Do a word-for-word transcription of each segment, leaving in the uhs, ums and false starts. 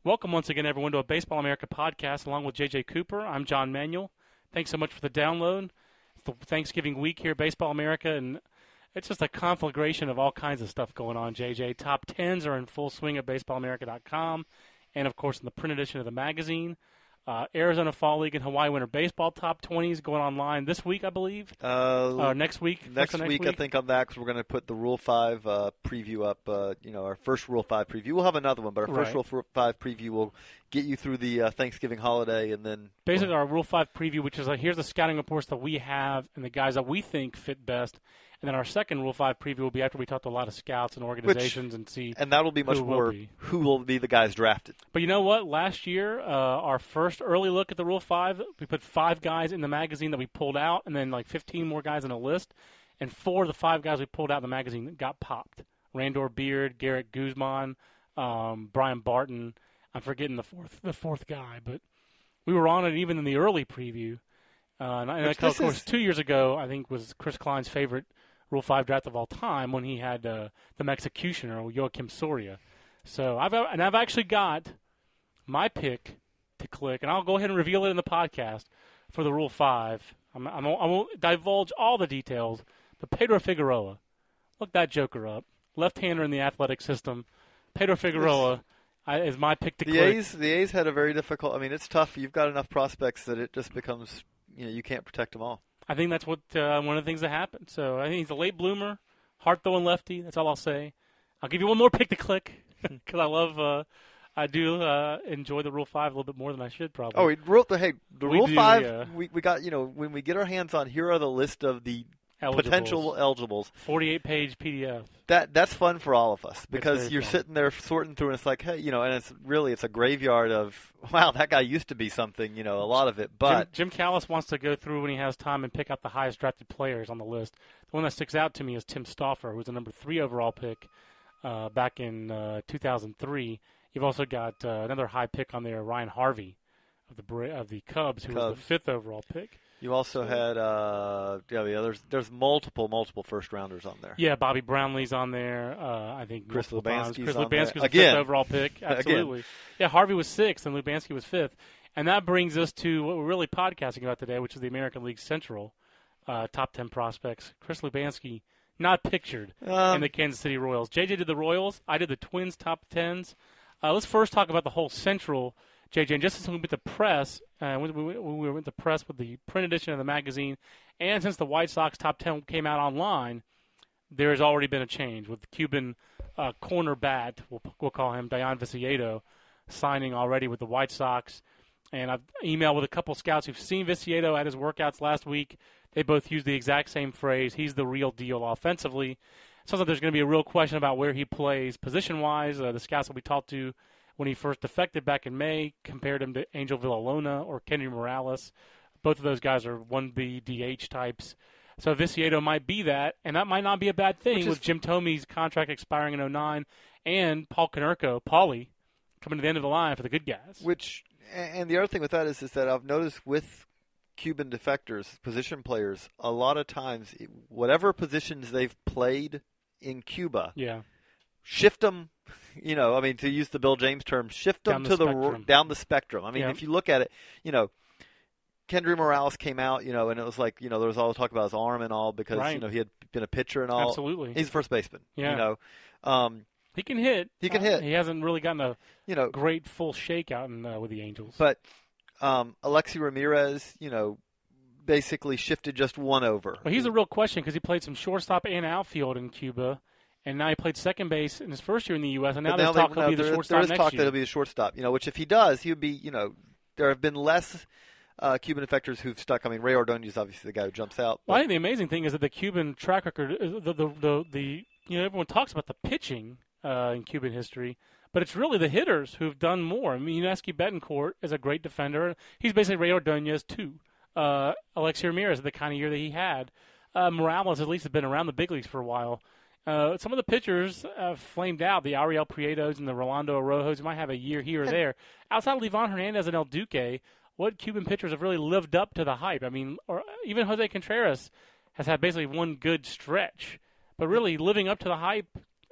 Welcome once again, everyone, to a Baseball America podcast along with J J Cooper. I'm John Manuel. Thanks so much for the download. It's the Thanksgiving week here at Baseball America, and it's just a conflagration of all kinds of stuff going on, J J. Top tens are in full swing at baseball america dot com, and, of course, in the print edition of the magazine. Uh, Arizona Fall League and Hawaii Winter Baseball top twenties going online this week, I believe. Uh, uh, next week. Next, next week, week, I think on that, because we're going to put the Rule five uh, preview up, uh, you know, our first Rule five preview. We'll have another one, but our first right. Rule five preview will get you through the uh, Thanksgiving holiday, and then... Basically, our Rule five preview, which is like, here's the scouting reports that we have and the guys that we think fit best. And then our second Rule five preview will be after we talk to a lot of scouts and organizations Which, and see And that'll be much who more will be. who will be the guys drafted. But you know what? Last year, uh, our first early look at the Rule five, we put five guys in the magazine that we pulled out, and then like fifteen more guys in a list. And four of the five guys we pulled out in the magazine got popped. Randor Beard, Garrett Guzman, um, Brian Barton. I'm forgetting the fourth the fourth guy, but we were on it even in the early preview. Uh, and, and of course, is... two years ago, I think was Chris Klein's favorite Rule five draft of all time when he had uh, the Executioner, Joakim Soria. So I've and I've actually got my pick to click, and I'll go ahead and reveal it in the podcast for the Rule five. I'm, I'm, I won't divulge all the details, but Pedro Figueroa, look that joker up. Left-hander in the athletic system. Pedro Figueroa I, is my pick to the click. A's, the A's had a very difficult – I mean, it's tough. You've got enough prospects that it just becomes – you know, you can't protect them all. I think that's what uh, one of the things that happened. So I think he's a late bloomer, hard-throwing lefty. That's all I'll say. I'll give you one more pick to click because I love uh, – I do uh, enjoy the Rule five a little bit more than I should probably. Oh, we wrote the hey the We Rule do, five. yeah. We we got you know when we get our hands on here are the list of the Eligibles. potential eligibles. forty-eight page P D F. That that's fun for all of us because very you're fun. sitting there sorting through and it's like hey you know and it's really it's a graveyard of wow that guy used to be something you know a lot of it but Jim, Jim Callis wants to go through when he has time and pick out the highest drafted players on the list. The one that sticks out to me is Tim Stauffer, who was the number three overall pick uh, back in uh, two thousand three. You've also got uh, another high pick on there, Ryan Harvey of the Bra- of the Cubs, who Cubs. was the fifth overall pick. you also had uh yeah, yeah there's there's multiple multiple first rounders on there. Yeah, Bobby Brownlee's on there. Uh, I think Chris multiple times. Lubanski's Chris on there. Lubanski was the Again. fifth overall pick. Absolutely. Yeah, Harvey was sixth and Lubanski was fifth. And that brings us to what we're really podcasting about today, which is the American League Central uh, top ten prospects. Chris Lubanski not pictured Um, in the Kansas City Royals. J J did the Royals. I did the Twins top tens. Uh, let's first talk about the whole Central, J J. And just since we went to press, uh, when we, when we went to press with the print edition of the magazine, and since the White Sox top ten came out online, there has already been a change with the Cuban uh, corner bat, we'll, we'll call him Dayan Viciedo, signing already with the White Sox. And I've emailed with a couple scouts who've seen Viciedo at his workouts last week. They both used the exact same phrase. He's the real deal offensively. Sounds like there's going to be a real question about where he plays position-wise. Uh, the scouts that we talked to when he first defected back in May compared him to Angel Villalona or Kenny Morales. Both of those guys are one B D H types. So Viciedo might be that, and that might not be a bad thing with Jim Thome's contract expiring in oh nine and Paul Konerko, Paulie, coming to the end of the line for the good guys. Which and the other thing with that is is that I've noticed with Cuban defectors, position players, a lot of times whatever positions they've played in Cuba, yeah, shift them. You know, I mean, to use the Bill James term, shift them Down the to the spectrum. down the spectrum. I mean, Yeah. if you look at it, you know, Kendry Morales came out, you know, and it was like, you know, there was all talk about his arm and all because Right. you know he had been a pitcher and all. Absolutely. He's a first baseman. Yeah. You know, um, He can hit. He can Uh, hit. He hasn't really gotten a you know, great full shakeout in, uh, with the Angels. but um, Alexi Ramirez, you know, basically shifted just one over. Well, he's a real question because he played some shortstop and outfield in Cuba, and now he played second base in his first year in the U S, and now But there's they- talk he'll no, be the there- shortstop There is next talk year. that he'll be the shortstop, you know, which if he does, he would be, you know, there have been less uh, Cuban defectors who've stuck. I mean, Ray Ordonez is obviously the guy who jumps out. Well, I But, think the amazing thing is that the Cuban track record, uh, the the, the, the you know, everyone talks about the pitching uh, in Cuban history, but it's really the hitters who've done more. I mean, Yuniesky Betancourt is a great defender. He's basically Ray Ordonez too. Uh, Alexi Ramirez, the kind of year that he had. Uh, Morales at least has been around the big leagues for a while. Uh, some of the pitchers uh, flamed out, the Ariel Prietos and the Rolando Arojos, who might have a year here or there. Outside of Livan Hernandez and El Duque, what Cuban pitchers have really lived up to the hype? I mean, or even Jose Contreras has had basically one good stretch. But really living up to the hype,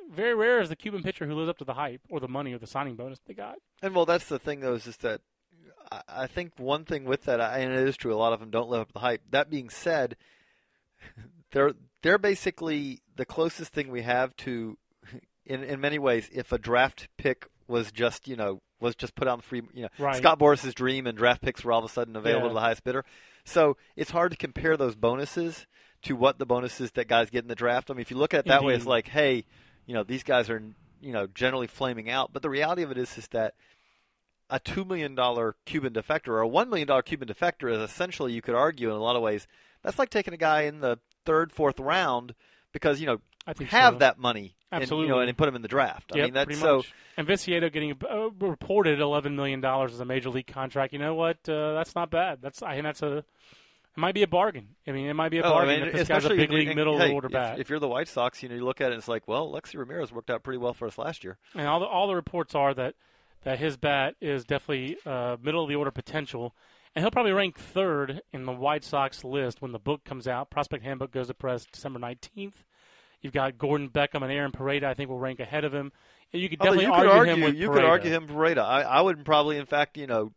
very rare is the Cuban pitcher who lives up to the hype or the money or the signing bonus they got. And well, that's the thing though, is just that I, I think one thing with that, and it is true, a lot of them don't live up to the hype. That being said, they're they're basically the closest thing we have to, in in many ways, if a draft pick was just you know was just put on the free, you know, Right. Scott Boris's dream, and draft picks were all of a sudden available Yeah. to the highest bidder. So it's hard to compare those bonuses to what the bonuses that guys get in the draft. I mean, if you look at it that way, it's Indeed. like, hey, you know, these guys are you know generally flaming out. But the reality of it is, is that a two million dollar Cuban defector or a one million dollar Cuban defector is essentially, you could argue in a lot of ways, that's like taking a guy in the third, fourth round because, you know, I think have so. that money Absolutely. and, you know, and put him in the draft. I Yep, mean, that's pretty so. much. And Viciedo getting uh, reported eleven million dollars as a major league contract. You know what? Uh, that's not bad. That's I think that's a it might be a bargain. I mean, it might be a Oh, I bargain mean, if this guy's a especially big if you- league and, middle of hey, the order if, bat. If you're the White Sox, you know, you look at it and it's like, well, Lexi Ramirez worked out pretty well for us last year. And all the all the reports are that that his bat is definitely uh, middle of the order potential, and he'll probably rank third in the White Sox list when the book comes out. Prospect Handbook goes to press December nineteenth. You've got Gordon Beckham and Aaron Pareda. I think will rank ahead of him. And you could Although definitely you could argue, argue, him with you Pareda. could argue him Pareda. I, I would probably, in fact, you know,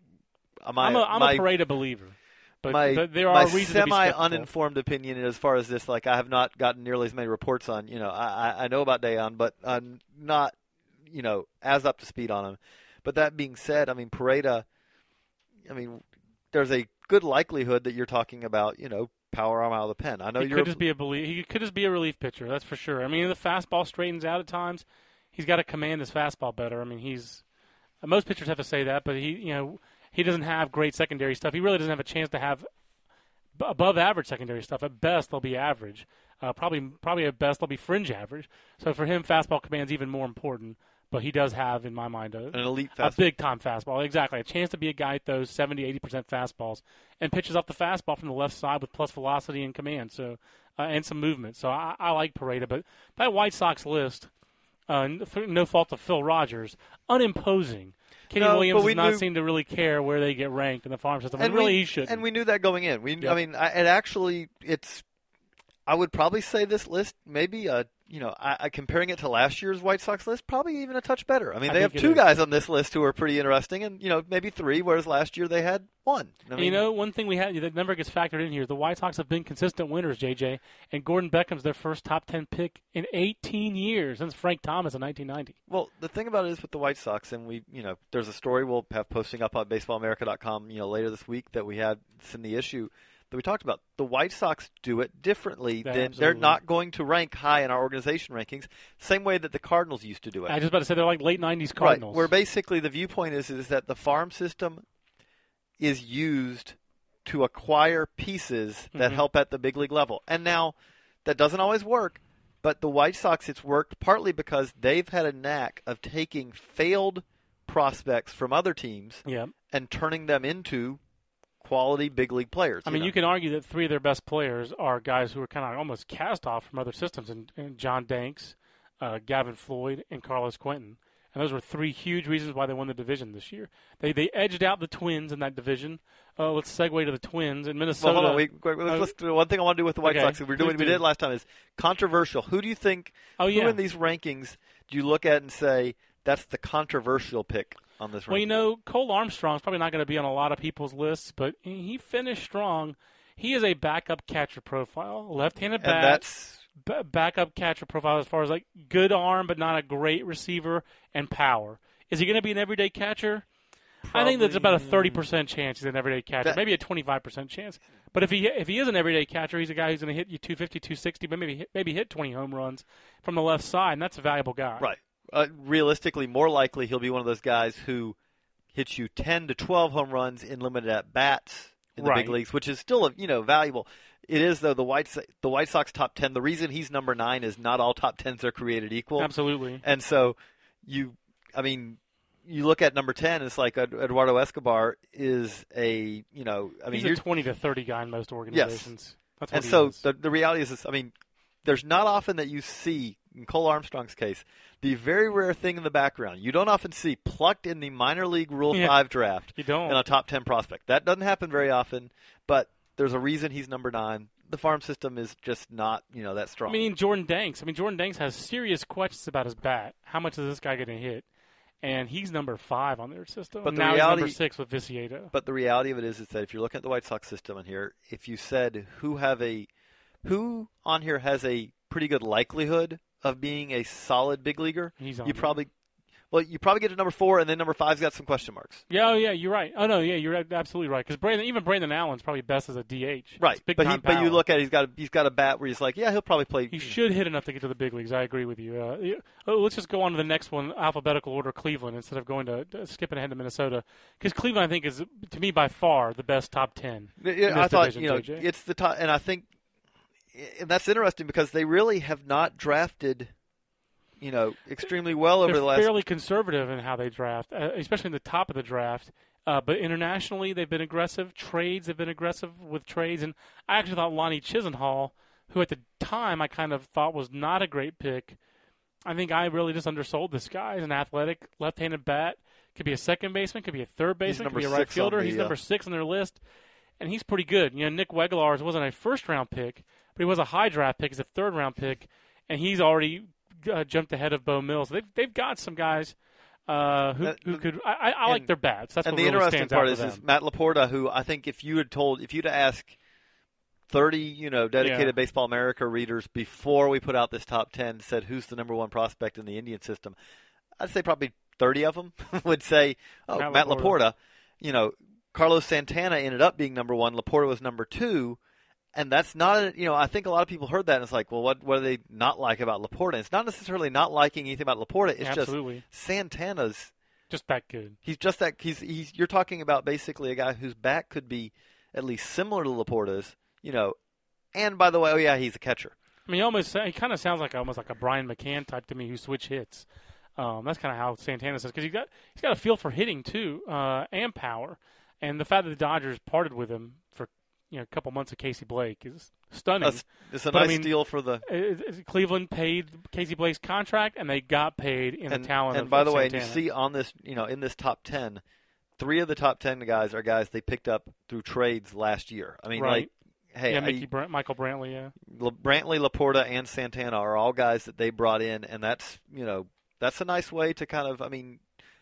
my I'm a, I'm my, a Pareda believer, but, my, but there are my reasons to be skeptical. semi-uninformed opinion as far as this, like I have not gotten nearly as many reports on. You know, I, I- I know about Dayon, but I'm not, you know, as up to speed on him. But that being said, I mean Pareda, I mean, there's a good likelihood that you're talking about, you know, power arm out of the pen. I know He you're. could just be a belie- He could just be a relief pitcher. That's for sure. I mean, the fastball straightens out at times. He's got to command his fastball better. I mean, he's most pitchers have to say that, but he, you know, he doesn't have great secondary stuff. He really doesn't have a chance to have b- above average secondary stuff. At best, they'll be average. Uh, probably, probably at best, they'll be fringe average. So for him, fastball command's even more important. But he does have, in my mind, a, an elite a fastball. big time fastball. Exactly, a chance to be a guy that throws seventy, eighty percent fastballs and pitches off the fastball from the left side with plus velocity and command. So uh, and some movement. So I, I like Pareda, but that White Sox list, uh, th- no fault of Phil Rogers, unimposing. Kenny No, Williams but we does not knew- seem to really care where they get ranked in the farm system. And, we, really, he shouldn't. And we knew that going in. We, I Yep. mean, I, it actually, it's. I would probably say this list maybe a. You know, I, I comparing it to last year's White Sox list, probably even a touch better. I mean, I they have think it two is. guys on this list who are pretty interesting, and you know, maybe three, whereas last year they had one. I And mean, you know, one thing we had that never gets factored in here: the White Sox have been consistent winners, J J, and Gordon Beckham's their first top ten pick in eighteen years since Frank Thomas in nineteen ninety. well, the thing about it is with the White Sox, and we, you know, there's a story we'll have posting up on baseball america dot com, you know, later this week that we had in the issue that we talked about. The White Sox do it differently. Yeah, than absolutely. They're not going to rank high in our organization rankings, same way that the Cardinals used to do it. I was just about to say they're like late nineties Cardinals. Right, where basically the viewpoint is is that the farm system is used to acquire pieces that Mhm. help at the big league level. And now that doesn't always work, but the White Sox, it's worked partly because they've had a knack of taking failed prospects from other teams yeah. and turning them into quality big league players. I mean, know. you can argue that three of their best players are guys who are kind of almost cast off from other systems, and, and John Danks, uh, Gavin Floyd, and Carlos Quentin. And those were three huge reasons why they won the division this year. They they edged out the Twins in that division. Uh, let's segue to the Twins in Minnesota. Well, hold on. We, wait, let's, Uh, let's do one thing I want to do with the White okay, Sox. We're doing. please We do. did last time is controversial. Who do you think? oh yeah. Who in these rankings do you look at and say that's the controversial pick on this ranking? Well, you know, Cole Armstrong's probably not going to be on a lot of people's lists, but he finished strong. He is a backup catcher profile, left-handed bat. and that's b- backup catcher profile as far as like good arm but not a great receiver and power. Is he going to be an everyday catcher? I think that's about a thirty percent chance he's an everyday catcher, That- maybe a twenty-five percent chance. But if he if he is an everyday catcher, he's a guy who's going to hit you two fifty, two sixty, but maybe hit, maybe hit twenty home runs from the left side, and that's a valuable guy. right. Uh, realistically, more likely he'll be one of those guys who hits you ten to twelve home runs in limited at bats in the Right. big leagues, which is still you know valuable. It is though the White So- the White Sox top ten. The reason he's number nine is not all top tens are created equal. Absolutely. And so you, I mean, you look at number ten. It's like Ed- Eduardo Escobar is a you know I mean he's a you're- twenty to thirty guy in most organizations. That's what and he so is. the the reality is, this, I mean, there's not often that you see in Cole Armstrong's case the very rare thing in the background. You don't often see plucked in the minor league Rule Yeah. Five draft You don't. in a top ten prospect. That doesn't happen very often, but there's a reason he's number nine. the farm system is just not, you know, that strong. I mean, Jordan Danks. I mean, Jordan Danks has serious questions about his bat. How much is this guy going to hit? And he's number five on their system. But the now reality, he's number six with Viciato. But the reality of it is, is that if you're looking at the White Sox system in here, if you said who have a, who on here has a pretty good likelihood of being a solid big leaguer, he's on you there. probably, well, you probably get to number four, and then number five's got some question marks. Yeah, oh, yeah, you're right. Oh no, yeah, you're absolutely right. Because Brandon, even Brandon Allen's probably best as a D H. Right, big but he, time but you power. look at it, he's got a, he's got a bat where he's like, yeah, he'll probably play. He should hit enough to get to the big leagues. I agree with you. Uh, yeah, oh, let's just go on to the next one, alphabetical order. Cleveland, instead of going to uh, skipping ahead to Minnesota, because Cleveland, I think, is to me by far the best top ten. Yeah, in this I thought division, you know J J. it's the top, and I think and that's interesting because they really have not drafted, you know, extremely well over They're the last. fairly conservative in how they draft, uh, especially in the top of the draft. Uh, but internationally, they've been aggressive. Trades, they've been aggressive with trades. And I actually thought Lonnie Chisenhall, who at the time I kind of thought was not a great pick, I think I really just undersold this guy. He's an athletic left-handed bat. Could be a second baseman, could be a third baseman, could be a right fielder. The, he's uh, number six on their list, and he's pretty good. You know, Nick Wegelars wasn't a first-round pick, but he was a high draft pick. He's a third-round pick, and he's already uh, jumped ahead of Bo Mills. They've they've got some guys uh, who Uh, who could. I, I, I like and- their bats. That's and what the really interesting stands part out is, for is them. Matt Laporta, who I think if you had told, if you'd ask thirty, you know, dedicated Yeah. Baseball America readers before we put out this top ten, said who's the number one prospect in the Indian system, I'd say probably thirty of them would say, oh, Matt Matt, Laporta. Laporta. You know, Carlos Santana ended up being number one. Laporta was number two. And that's not, a, you know, I think a lot of people heard that and it's like, well, what, what do they not like about Laporta? It's not necessarily not liking anything about Laporta. It's Absolutely. just Santana's. Just that good. He's just that he's he's. You're talking about basically a guy whose bat could be at least similar to Laporta's, you know. And by the way, oh yeah, he's a catcher. I mean, he almost he kind of sounds like almost like a Brian McCann type to me, who switch hits. Um, that's kind of how Santana says, because he's got he's got a feel for hitting too, uh, and power. And the fact that the Dodgers parted with him for you know a couple months of Casey Blake is stunning. That's, it's a But, I nice mean, deal for the. Uh, Cleveland paid Casey Blake's contract, and they got paid in And, the talent. and of, by of the way, and Santana. you see on this, you know, in this top ten, three of the top ten guys are guys they picked up through trades last year. I mean, Right. like, hey, yeah, I- Mickey Brant, Michael Brantley, yeah, La- Brantley, Laporta, and Santana are all guys that they brought in, and that's you know that's a nice way to kind of I mean,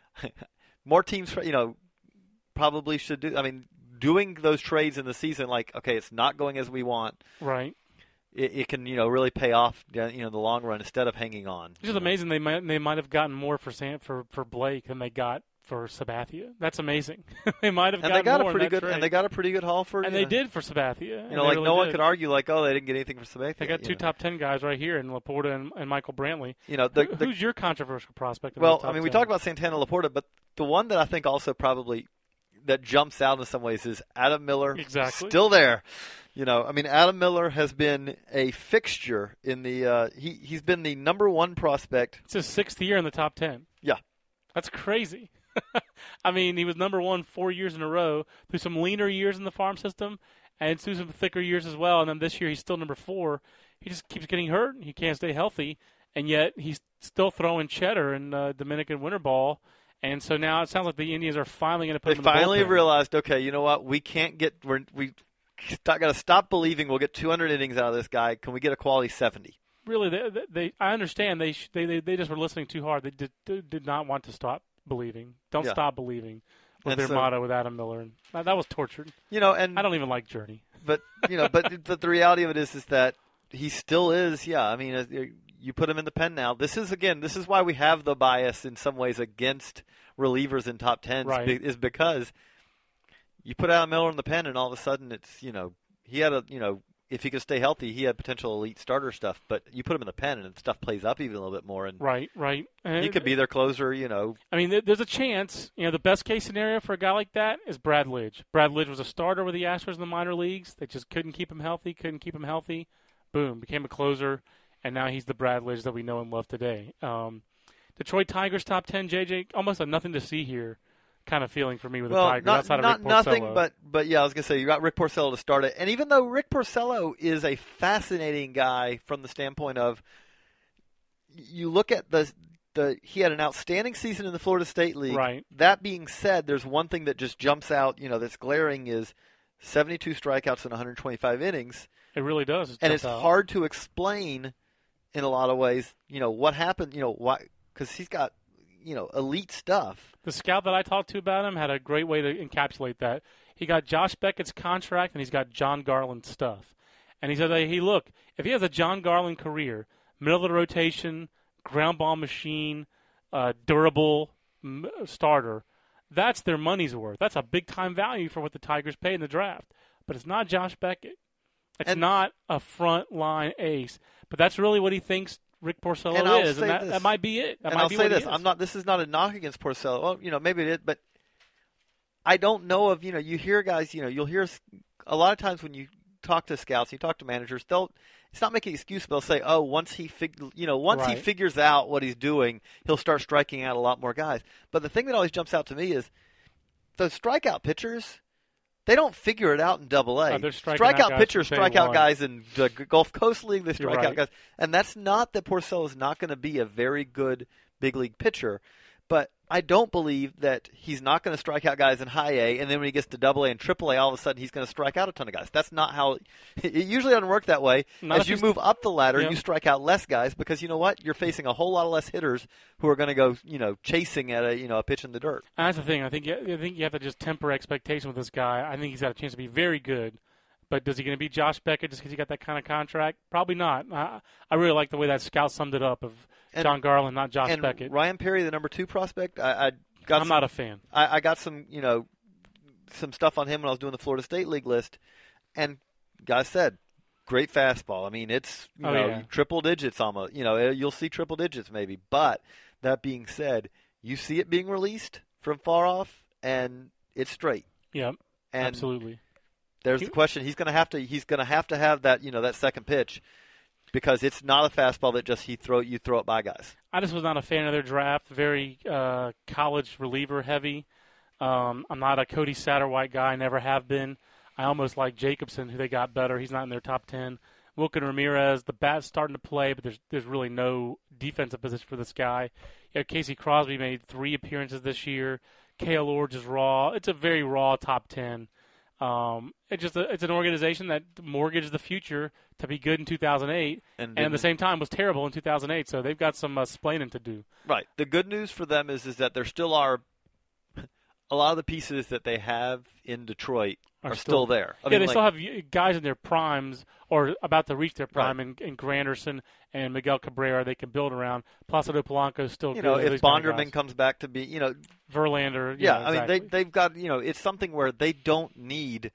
more teams you know probably should do. I mean, doing those trades in the season, like okay, it's not going as we want. right. It, it can you know really pay off you know in the long run instead of hanging on. It's just amazing they might they might have gotten more for Sam, for for Blake than they got for Sabathia. That's amazing. They might have And gotten they got more a pretty in that good trade. and they got a pretty good haul for and you they know, did for Sabathia. You know, like no one could argue like oh they didn't get anything for Sabathia. They got you two know. top ten guys right here in Laporta and, and Michael Brantley. You know, the, Who- the, Who's your controversial prospect? In well, those top I mean, we ten? talked about Santana Laporta, but the one that I think also probably that jumps out in some ways is Adam Miller. Exactly. Still there. You know, I mean, Adam Miller has been a fixture in the. Uh, he he's been the number one prospect. It's his sixth year in the top ten. Yeah. That's crazy. I mean, he was number one four years in a row through some leaner years in the farm system and through some thicker years as well. And then this year he's still number four. He just keeps getting hurt. He can't stay healthy, and yet he's still throwing cheddar in uh, Dominican winter ball. And so now it sounds like the Indians are finally going to put They him in the finally bullpen. have realized, okay, you know what? We can't get. We're, we got to stop believing we'll get two hundred innings out of this guy. Can we get a quality seventy? Really, they, they, they I understand they, sh- they they they just were listening too hard. They did did, did not want to stop believing. Don't Yeah. stop believing. Was And their so- motto with Adam Miller, and that, that was tortured. You know, and I don't even like Journey. but you know, but but the reality of it is, is that he still is. Yeah, I mean, uh, you put him in the pen now. This is again, this is why we have the bias in some ways against relievers in top tens, Right. be- is because you put Adam Miller in the pen, and all of a sudden, it's you know, he had a you know, if he could stay healthy, he had potential elite starter stuff. But you put him in the pen, and stuff plays up even a little bit more, and Right, right. And he could be their closer. You know, I mean, there- there's a chance. You know, the best case scenario for a guy like that is Brad Lidge. Brad Lidge was a starter with the Astros in the minor leagues. They just couldn't keep him healthy. Couldn't keep him healthy. Boom, became a closer, and now he's the Brad Lidge that we know and love today. Um, Detroit Tigers top ten. J J, almost a nothing to see here kind of feeling for me with well, the Tigers not, outside not of Rick nothing, Porcello. but but yeah, I was gonna say you got Rick Porcello to start it, and even though Rick Porcello is a fascinating guy from the standpoint of, you look at the the he had an outstanding season in the Florida State League. Right. That being said, there's one thing that just jumps out, you know, that's glaring is seventy-two strikeouts in one hundred twenty-five innings. It really does. and jump it's out. hard to explain in a lot of ways. You know what happened. You know why? Because he's got you know elite stuff. The scout that I talked to about him had a great way to encapsulate that. He got Josh Beckett's contract, and he's got John Garland stuff. And he said, hey, look, if he has a John Garland career, middle of the rotation, ground ball machine, uh, durable m- starter, that's their money's worth. That's a big-time value for what the Tigers paid in the draft. But it's not Josh Beckett. It's And- not a front-line ace. But that's really what he thinks Rick Porcello And I'll is, say and that, this. that might be it. That and might I'll be say what he this: is. I'm not. This is not a knock against Porcello. Well, you know, maybe it is, but I don't know of. You know, you hear guys. You know, you'll hear a lot of times when you talk to scouts, you talk to managers. They'll. It's not making an excuse, but they'll say, "Oh, once he fig, you know, once he Right. figures out what he's doing, he'll start striking out a lot more guys." But the thing that always jumps out to me is those strikeout pitchers. They don't figure it out in Double A. Uh, they're striking out Strikeout guys pitchers from day strike out one. guys in the Gulf Coast League. They You're strike out right. guys, and that's not that Porcello is not going to be a very good big league pitcher. But I don't believe that he's not going to strike out guys in high A, and then when he gets to Double A and Triple A, all of a sudden he's going to strike out a ton of guys. That's not how it usually doesn't work that way. Not As if you he's- move up the ladder, Yeah. you strike out less guys because you know what? You're facing a whole lot of less hitters who are going to go, you know, chasing at a you know a pitch in the dirt. And that's the thing. I think you, I think you have to just temper expectation with this guy. I think he's got a chance to be very good. But is he going to be Josh Beckett just because he got that kind of contract? Probably not. I, I really like the way that scout summed it up of And- John Garland, not Josh and Beckett. Ryan Perry, the number two prospect, I, I got I'm some, not a fan. I, I got some, you know, some stuff on him when I was doing the Florida State League list, and guys said, great fastball. I mean, it's you Oh, know yeah. triple digits almost. You know, you'll see triple digits maybe. But that being said, you see it being released from far off, and it's straight. Yep, And absolutely. there's the question: he's going to have to he's going to have to have that you know that second pitch. Because it's not a fastball that just he throw you throw it by guys. I just was not a fan of their draft. Very uh, college reliever heavy. Um, I'm not a Cody Satterwhite guy. Never have been. I almost like Jacobson, who they got better. He's not in their top ten. Wilkin Ramirez, the bat's starting to play, but there's there's really no defensive position for this guy. You know, Casey Crosby made three appearances this year. Cale Orge is raw. It's a very raw top ten. Um, it's just a, it's an organization that mortgaged the future to be good in two thousand eight, And, and at the same time was terrible in two thousand eight. So they've got some uh, splaining to do. Right. The good news for them is is that there still are a lot of the pieces that they have in Detroit are, Are still, still- there. I yeah, mean, they like, still have y- guys in their primes or about to reach their prime Right. in, in Granderson and Miguel Cabrera they can build around. Placido Polanco is still you good. know, Those if kind of Bonderman guys. comes back to be, you know, Verlander. yeah, Yeah, I mean, exactly. they they've got, you know, it's something where they don't need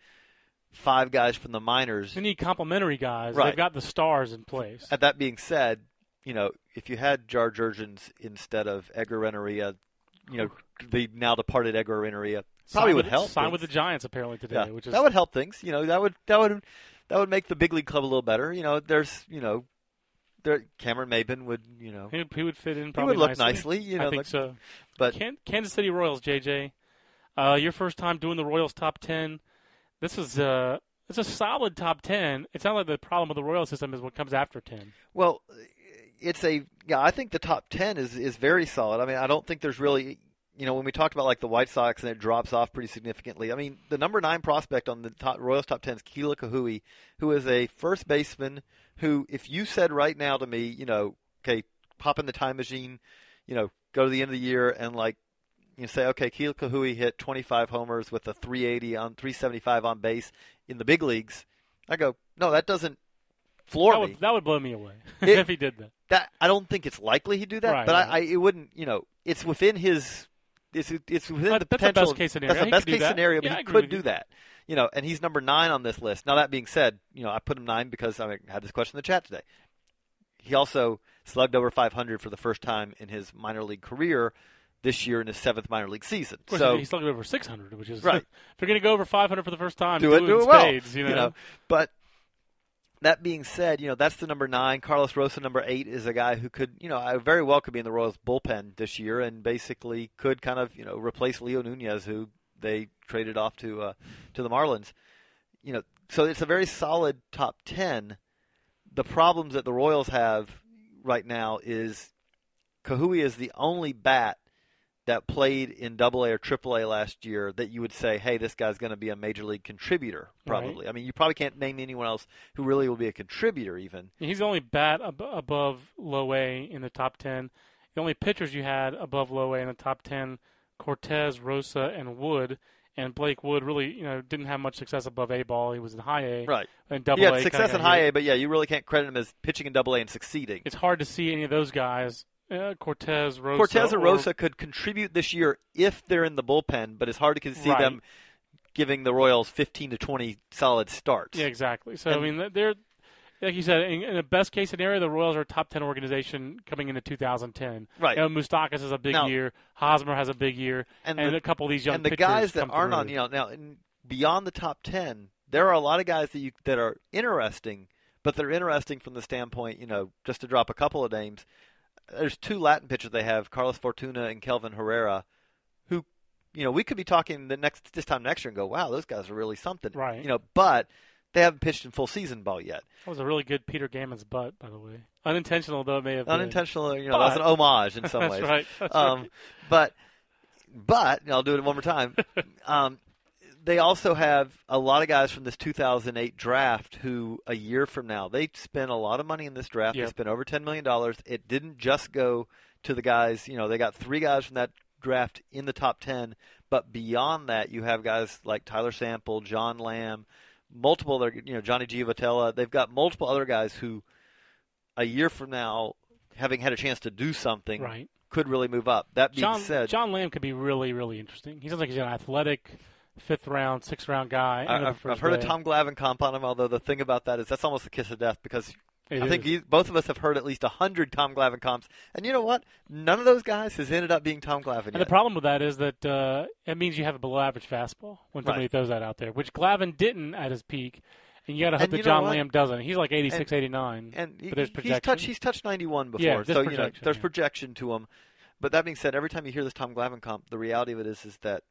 five guys from the minors. They need complementary guys. Right. They've got the stars in place. And that being said, you know, if you had Jar Jurgens instead of Edgar Renneria, you know, the now departed Edgar Renneria, probably Signed would with, help. Signed things. with the Giants apparently today, Yeah, which is that would help things. You know, that would that would that would make the big league club a little better. You know, there's you know, there Cameron Maben would you know he, he would fit in. he Probably would look nicely. nicely. You know, I think like- so. but Can, Kansas City Royals, J J. Uh, your first time doing the Royals top ten. This is uh, it's a solid top ten. It's not like the problem with the Royal system is what comes after ten. well, it's a yeah. I think the top ten is is very solid. I mean, I don't think there's really. You know, when we talked about like the White Sox and it drops off pretty significantly. I mean, the number nine prospect on the top, Royals top ten is Keela Kahui, who is a first baseman who, if you said right now to me, you know, okay, pop in the time machine, you know, go to the end of the year and like, you say, okay, Keela Kahui hit twenty-five homers with a three eighty on three seventy-five on base in the big leagues. I go, no, that doesn't floor That me. would, that would blow me away It- if he did that. That I don't think it's likely he'd do that, Right, but right. I, I it wouldn't. You know, it's within his. It's it's within That- the that's a potential. best case scenario. That's He a best could do case that. scenario, but Yeah, I he agree could with do you. that. You know, and he's number nine on this list. Now that being said, you know I put him nine because I had this question in the chat today. He also slugged over five hundred for the first time in his minor league career this year in his seventh minor league season. Of course, So he's slugged over six hundred, which is Right. if you're going to go over five hundred for the first time, do it, do do in it well. spades, you know. But that being said, you know that's the number nine. Carlos Rosa, number eight, is a guy who could, you know, I very well could be in the Royals bullpen this year and basically could kind of, you know, replace Leo Nunez, who they traded off to uh, to the Marlins. You know, so it's a very solid top ten. The problems that the Royals have right now is Kahui is the only bat that played in Double A or Triple A last year that you would say, hey, this guy's going to be a major league contributor, probably. Right. I mean, you probably can't name anyone else who really will be a contributor even. He's the only bat ab- above low A in the top ten. The only pitchers you had above low A in the top ten, Cortez, Rosa, and Wood. And Blake Wood really, you know, didn't have much success above A ball. He was in high A. Right. And double He had A success in kinda high hit. A, but yeah, you really can't credit him as pitching in Double A and succeeding. It's hard to see any of those guys. Uh, Cortez, Rosa. Cortez or or, Rosa could contribute this year if they're in the bullpen, but it's hard to see Right. them giving the Royals fifteen to twenty solid starts. Yeah, exactly. So, And- I mean, they're, like you said, in, in a best case scenario, the Royals are a top ten organization coming into two thousand ten. Right. You know, Moustakas has a big Now- year. Hosmer has a big year. And And, the- a couple of these young and the pitchers guys that come aren't through. on, you know, now in, beyond the top ten, there are a lot of guys that you that are interesting, but they're interesting from the standpoint, you know, just to drop a couple of names. There's two Latin pitchers they have, Carlos Fortuna and Kelvin Herrera, who, you know, we could be talking the next this time next year and go, wow, those guys are really something, Right. You know, but they haven't pitched in full season ball yet. That was a really good Peter Gammon's butt, by the way. Unintentional, though it may have been. Unintentional, you know, But- that's an homage in some That's ways. right. That's um, right. But, but and I'll do it one more time. um, they also have a lot of guys from this two thousand eight draft who, a year from now, they spent a lot of money in this draft. Yep. They spent over ten million dollars. It didn't just go to the guys. You know, they got three guys from that draft in the top ten. But beyond that, you have guys like Tyler Sample, John Lamb, multiple other, you know, Johnny Giovatella. They've got multiple other guys who, a year from now, having had a chance to do something, Right. could really move up. That being John, said, John Lamb could be really, really interesting. He sounds like he's an athletic, fifth round, sixth round guy. I, end of I've, the first I've heard day. a Tom Glavine comp on him, although the thing about that is that's almost a kiss of death because It I think is. he, both of us have heard at least a hundred Tom Glavine comps. And you know what? None of those guys has ended up being Tom Glavine And yet. the problem with that is that uh, it means you have a below average fastball when somebody Right. throws that out there, which Glavine didn't at his peak. And you got to hope And that you know John what? Lamb doesn't. He's like eighty-six, And- eighty-nine. and he, but there's he's projection. touched he's touched ninety-one before, Yeah, there's so you know projection, there's yeah. projection to him. But that being said, every time you hear this Tom Glavine comp, the reality of it is is that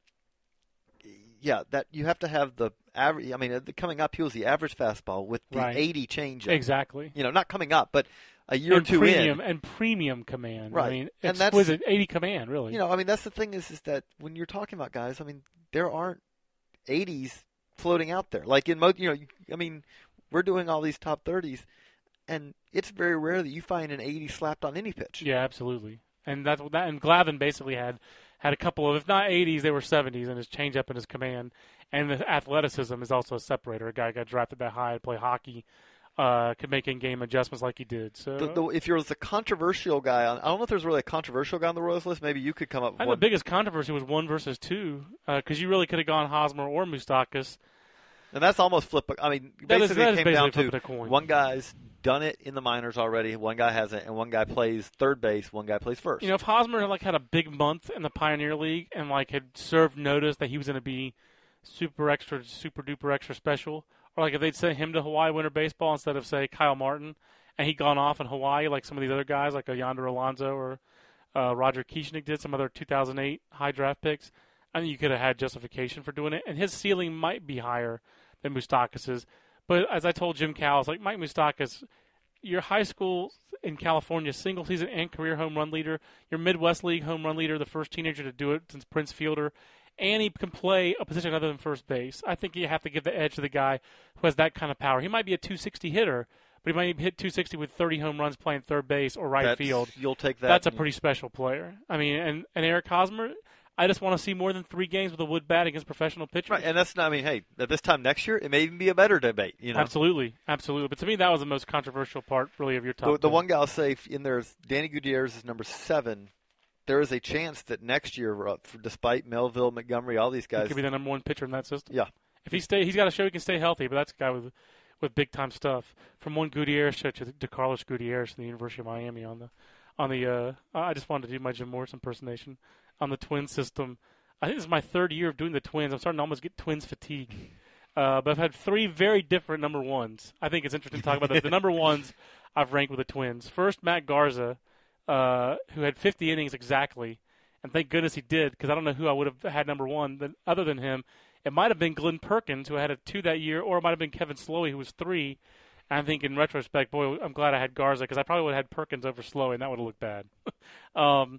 yeah, that you have to have the average. I mean, uh, coming up, he was the average fastball with the Right. eighty changeup. Exactly. You know, not coming up, but a year or and two premium, in. And premium command. I Right. mean, And that's- exquisite eighty command, really. You know, I mean, that's the thing is, is that when you're talking about guys, I mean, there aren't eighties floating out there. Like in most, you know, you, I mean, we're doing all these top thirties, and it's very rare that you find an eighty slapped on any pitch. Yeah, absolutely. And that's what that. And Glavine basically had had a couple of, if not eighties, they were seventies in his changeup and his command. And the athleticism is also a separator. A guy got drafted that high to play hockey, uh, could make in-game adjustments like he did. So The, the, if you're the controversial guy on, I don't know if there's really a controversial guy on the Royals list. Maybe you could come up with I think one. the biggest controversy was one versus two, because you really could have gone Hosmer or Moustakas. And that's almost flip. I mean, That is- basically that it is came basically down flipping to a coin. one guy's done it in the minors already, one guy hasn't, and one guy plays third base, one guy plays first. You know, if Hosmer like had a big month in the Pioneer League and like had served notice that he was going to be super extra, super duper extra special, or like if they'd sent him to Hawaii Winter Baseball instead of say Kyle Martin, and he'd gone off in Hawaii like some of these other guys like a Yonder Alonso or uh, Roger Kieschnick did, some other two thousand eight high draft picks, I think you could have had justification for doing it, and his ceiling might be higher than Moustakas'. But as I told Jim Cowles, like Mike Moustakas, your high school in California single season and career home run leader, your Midwest League home run leader, the first teenager to do it since Prince Fielder, and he can play a position other than first base. I think you have to give the edge to the guy who has that kind of power. He might be a two sixty hitter, but he might hit two sixty with thirty home runs playing third base or right That's- field. You'll take that. That's a pretty special player. I mean, and, and Eric Hosmer, I just want to see more than three games with a wood bat against professional pitchers. right. And that's not. I mean, hey, at this time next year, it may even be a better debate. You know, Absolutely, absolutely. But to me, that was the most controversial part, really, of your top. the, the ten. one guy I'll say in there is Danny Gutierrez is number seven. There is a chance that next year, uh, for, despite Melville, Montgomery, all these he guys, could be the number one pitcher in that system. yeah, If he stay, he's got to show he can stay healthy. But that's a guy with with big time stuff. From one Gutierrez to, to Carlos Gutierrez from the University of Miami on the on the. Uh, I just wanted to do my Jim Morris impersonation on the Twins system. I think this is my third year of doing the Twins. I'm starting to almost get Twins fatigue. Uh, but I've had three very different number ones. I think it's interesting to talk about this. The number ones I've ranked with the Twins. First, Matt Garza, uh, who had fifty innings exactly. And thank goodness he did, because I don't know who I would have had number one than, other than him. It might have been Glenn Perkins, who had a two that year, or it might have been Kevin Slowey, who was three. And I think in retrospect, boy, I'm glad I had Garza, because I probably would have had Perkins over Slowey, and that would have looked bad. um,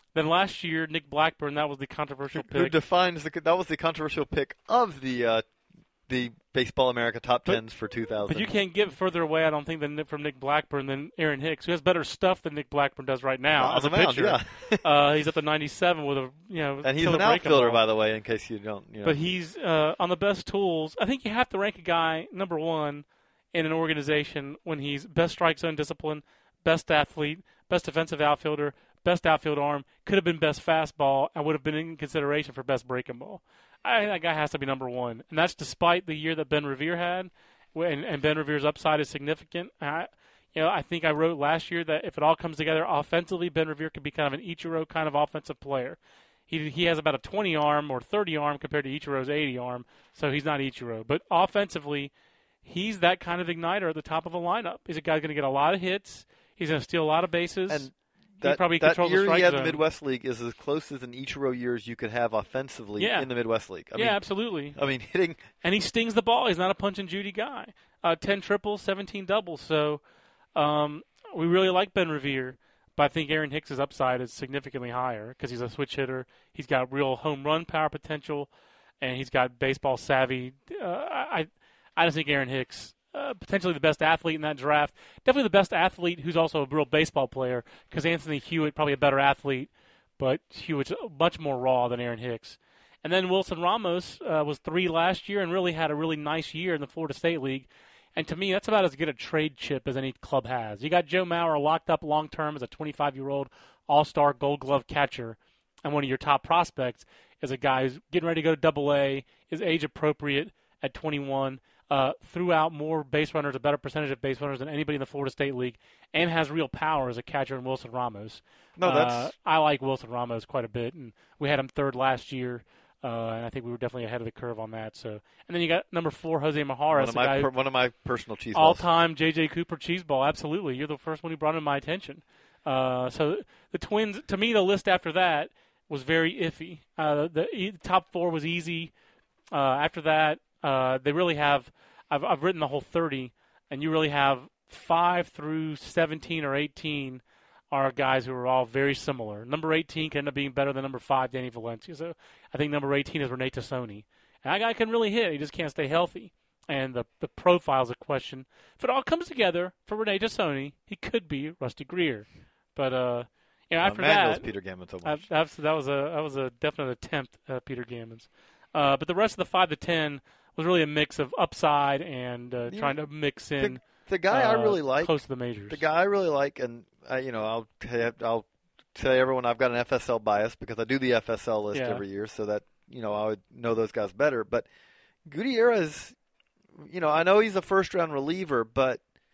Then last year, Nick Blackburn, that was the controversial Who pick. defines the, that was the controversial pick of the uh, the Baseball America top But- tens for two thousand. But you can't get further away, I don't think, than from Nick Blackburn than Aaron Hicks, who has better stuff than Nick Blackburn does right now On as the a mound, pitcher. yeah. uh, he's at the ninety-seven with a you know, And he's killer an breaking outfielder, ball. by the way, in case you don't. You know. But he's uh, on the best tools. I think you have to rank a guy number one in an organization when he's best strike zone discipline, best athlete, best defensive outfielder, best outfield arm, could have been best fastball, and would have been in consideration for best breaking ball. I think that guy has to be number one, and that's despite the year that Ben Revere had, and, and Ben Revere's upside is significant. I, you know, I think I wrote last year that if it all comes together offensively, Ben Revere could be kind of an Ichiro kind of offensive player. He he has about a twenty arm or thirty arm compared to Ichiro's eighty arm, so he's not Ichiro. But offensively, he's that kind of igniter at the top of a lineup. He's a guy going to get a lot of hits. He's going to steal a lot of bases. And he that, probably that controls year the strike he had zone. the Midwest League is as close as an Ichiro years you could have offensively Yeah. in the Midwest League. I yeah, mean, absolutely. I mean, hitting. And he stings the ball. He's not a punch and Judy guy. Uh, ten triples, seventeen doubles. So um, we really like Ben Revere, but I think Aaron Hicks' upside is significantly higher because he's a switch hitter. He's got real home run power potential, and he's got baseball savvy. Uh, I I just think Aaron Hicks, uh, potentially the best athlete in that draft, definitely the best athlete who's also a real baseball player because Anthony Hewitt, probably a better athlete, but Hewitt's much more raw than Aaron Hicks. And then Wilson Ramos uh, was three last year and really had a really nice year in the Florida State League. And to me, that's about as good a trade chip as any club has. You got Joe Mauer locked up long-term as a twenty-five-year-old all-star gold glove catcher, and one of your top prospects is a guy who's getting ready to go to double A, is age-appropriate at twenty-one, uh, threw out more base runners, a better percentage of base runners than anybody in the Florida State League, and has real power as a catcher in Wilson Ramos. No, that's. Uh, I like Wilson Ramos quite a bit, and we had him third last year. Uh, and I think we were definitely ahead of the curve on that. So, and then you got number four, Jose Majares, one of my a guy per, one of my personal cheese balls. all-time J J Cooper cheese ball. Absolutely, you're the first one who brought it to my attention. Uh, so the Twins, to me, the list after that was very iffy. Uh, the, the top four was easy. Uh, after that, uh, they really have. I've I've written the whole thirty, and you really have five through seventeen or eighteen. Are guys who are all very similar. Number eighteen can end up being better than number five, Danny Valencia. So I think number eighteen is Rene Tassoni. And that guy can really hit. He just can't stay healthy. And the the profile's a question. If it all comes together for Rene Tassoni, he could be Rusty Greer. But uh, you know, after uh, man, that, Peter Gammon so I, much. that was a that was a definite attempt at Peter Gammons. Uh, but the rest of the five to ten was really a mix of upside and uh, Yeah. trying to mix in. The, the guy uh, I really like, close to the majors. the guy I really like, and uh, you know, I'll tell, I'll tell everyone I've got an F S L bias because I do the F S L list Yeah. every year, so that you know I would know those guys better. But Gutierrez, you know, I know he's a first round reliever, but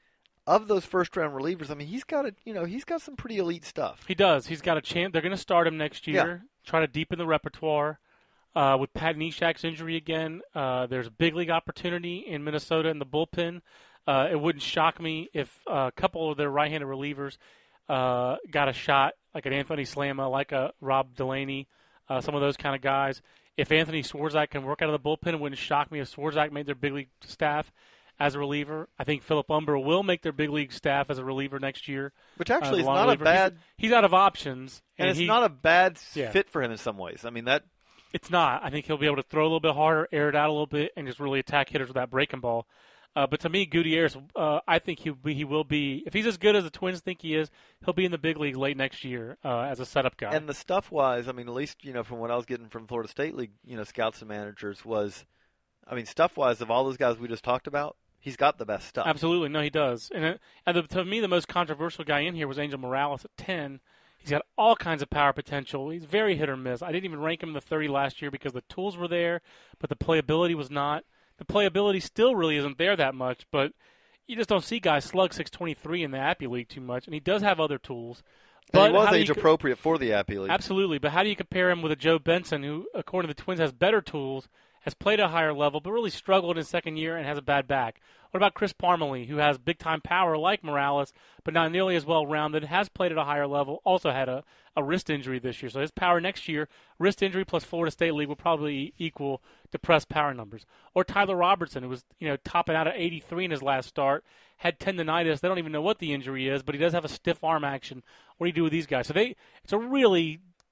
of those first round relievers, I mean, he's got a, you know, he's got some pretty elite stuff. He does. He's got a chance. They're going to start him next year. Try to deepen the repertoire. Uh, with Pat Neshek's injury again, uh, there's a big league opportunity in Minnesota in the bullpen. Uh, it wouldn't shock me if uh, a couple of their right-handed relievers uh, got a shot, like an Anthony Slamma, like a Rob Delaney, uh, some of those kind of guys. If Anthony Swarzak can work out of the bullpen, it wouldn't shock me if Swarzak made their big league staff as a reliever. I think Philip Umber will make their big league staff as a reliever next year. Which actually uh, is long not a reliever. bad, He's, he's out of options, and, it's he, not a bad Yeah. fit for him in some ways. I mean that. It's not. I think he'll be able to throw a little bit harder, air it out a little bit, and just really attack hitters with that breaking ball. Uh, but to me, Gutierrez, uh, I think he he will be. If he's as good as the Twins think he is, he'll be in the big league late next year uh, as a setup guy. And the stuff wise, I mean, at least you know from what I was getting from Florida State League, you know, scouts and managers was, I mean, stuff wise of all those guys we just talked about, he's got the best stuff. Absolutely, no, he does. And, it, and the, to me, the most controversial guy in here was Angel Morales at ten. He's got all kinds of power potential. He's very hit or miss. I didn't even rank him in the thirty last year because the tools were there, but the playability was not. The playability still really isn't there that much, but you just don't see guys slug six twenty-three in the Appy League too much, and he does have other tools. And But he was how do age you co- appropriate for the Appy League. Absolutely, but how do you compare him with a Joe Benson who, according to the Twins, has better tools, has played at a higher level, but really struggled in his second year and has a bad back? What about Chris Parmalee, who has big-time power like Morales, but not nearly as well-rounded, has played at a higher level, also had a, a wrist injury this year. So his power next year, wrist injury plus Florida State League will probably equal depressed power numbers. Or Tyler Robertson, who was you know topping out at eighty-three in his last start, had tendonitis. They don't even know what the injury is, but he does have a stiff arm action. What do you do with these guys? So they, it's a really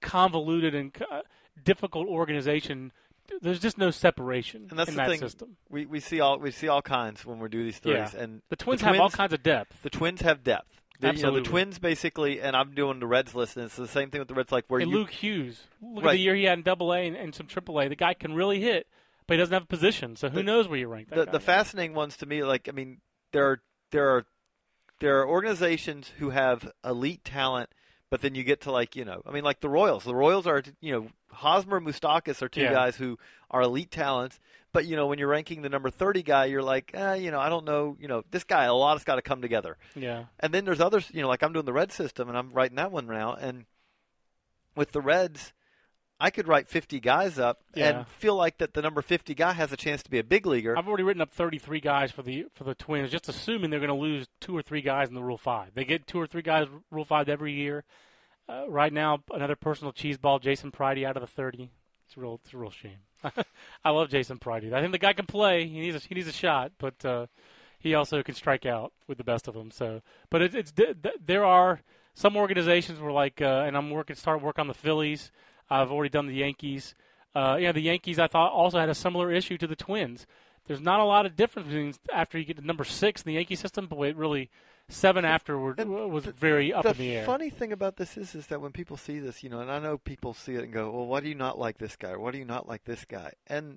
convoluted and uh, difficult organization. There's just no separation and that's in the that thing. system. We we see all we see all kinds when we do these threes, Yeah. and The Twins the have all kinds of depth. The Twins have depth. The, Absolutely. You know, the Twins basically, and I'm doing the Reds list, and it's the same thing with the Reds. Like where And you, Luke Hughes, look Right. at the year he had in Double A and, and some Triple A. The guy can really hit, but he doesn't have a position. So who The- knows where you rank that the guy. the fascinating ones to me, like I mean, there are there are there are organizations who have elite talent, but then you get to like you know, I mean, like the Royals. The Royals are you know, Hosmer, Moustakas are two Yeah. guys who are elite talents. But you know, when you're ranking the number thirty guy, you're like, eh, you know, I don't know, you know, this guy, a lot has got to come together. Yeah. And then there's others, you know, like I'm doing the Red system, and I'm writing that one now. And with the Reds, I could write fifty guys up Yeah. and feel like that the number fifty guy has a chance to be a big leaguer. I've already written up thirty-three guys for the for the Twins, just assuming they're going to lose two or three guys in the Rule Five. They get two or three guys Rule Five every year. Uh, right now, another personal cheese ball, Jason Pridey out of the thirty. It's a real, it's a real shame. I love Jason Pridey. I think the guy can play. He needs a, he needs a shot, but uh, he also can strike out with the best of them. So, but it, it's there are some organizations where like, uh, and I'm working start work on the Phillies. I've already done the Yankees. Uh, yeah, the Yankees I thought also had a similar issue to the Twins. There's not a lot of difference between after you get to number six in the Yankee system, but it really seven after were, was very up the in the air. funny thing about this is, is that when people see this, you know, and I know people see it and go, well, why do you not like this guy? Or why do you not like this guy? And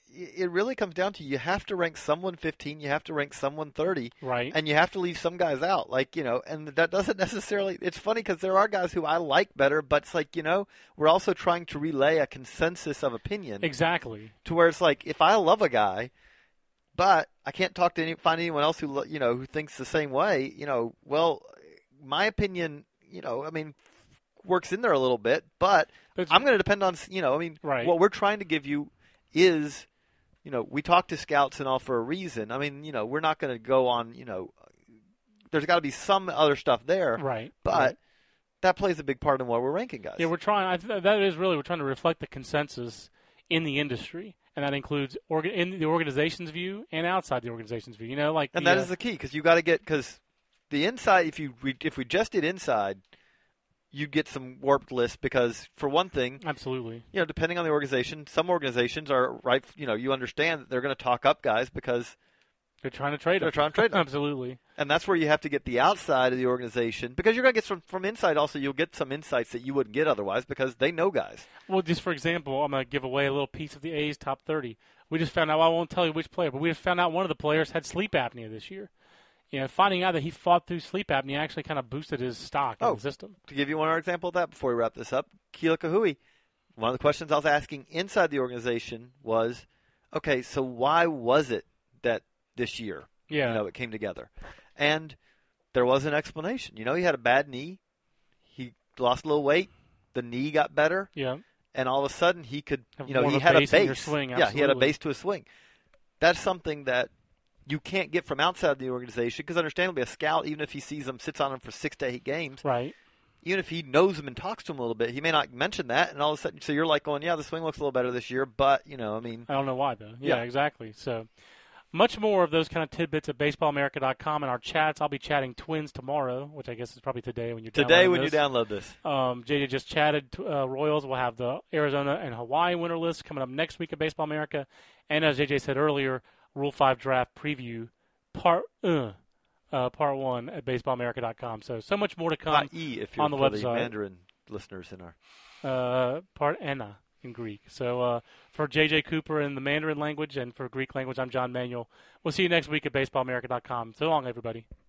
it really comes down to you have to rank someone fifteen, you have to rank someone thirty, Right. and you have to leave some guys out. Like, you know, and that doesn't necessarily – it's funny because there are guys who I like better, but it's like, you know, we're also trying to relay a consensus of opinion. Exactly. To where it's like, if I love a guy – but I can't talk to any, find anyone else who you know who thinks the same way. You know, well, my opinion, you know, I mean, works in there a little bit, but It's- I'm going to depend on, you know, I mean, Right. what we're trying to give you is, you know, we talk to scouts and all for a reason. I mean, you know, we're not going to go on, you know, there's got to be some other stuff there, Right. but right. that plays a big part in why we're ranking guys. Yeah, we're trying. I th- that is really we're trying to reflect the consensus in the industry, and that includes orga- in the organization's view and outside the organization's view. You know, like And the, that uh, is the key because you got to get because the inside. If you we, if we just did inside, you'd get some warped lists because for one thing, absolutely. you know, depending on the organization, some organizations are right. You know, you understand that they're going to talk up guys because They're trying to trade they're them. trying to trade them. Absolutely. And that's where you have to get the outside of the organization because you're going to get some from inside. Also, you'll get some insights that you wouldn't get otherwise because they know guys. Well, just for example, I'm going to give away a little piece of the A's top thirty. We just found out. Well, I won't tell you which player, but we just found out one of the players had sleep apnea this year. You know, finding out that he fought through sleep apnea actually kind of boosted his stock Oh. in the system. To give you one other example of that before we wrap this up, Keela Kahui, one of the questions I was asking inside the organization was, okay, so why was it that this year, Yeah. you know, it came together? And there was an explanation. You know, he had a bad knee. He lost a little weight. The knee got better. Yeah. And all of a sudden he could, Have you know, more he of a had base a in your base. swing, Yeah, he had a absolutely. base to his swing. That's something that you can't get from outside the organization because understandably a scout, even if he sees him, sits on him for six to eight games, Right. even if he knows him and talks to him a little bit, he may not mention that, and all of a sudden, so you're like going, yeah, the swing looks a little better this year, but, you know, I mean, I don't know why, though. Yeah, Yeah. exactly. So much more of those kind of tidbits at baseball america dot com and our chats. I'll be chatting Twins tomorrow, which I guess is probably today when you today when you download this. Um, J J just chatted uh, Royals. We'll have the Arizona and Hawaii winner list coming up next week at Baseball America. And as J J said earlier, Rule five draft preview part uh, uh, part one at baseball america dot com. So, so much more to come. Not E if you're on the for website. the Mandarin listeners in our. Uh, part ena in Greek. So uh, for J J Cooper in the Mandarin language and for Greek language, I'm John Manuel. We'll see you next week at baseball america dot com. So long, everybody.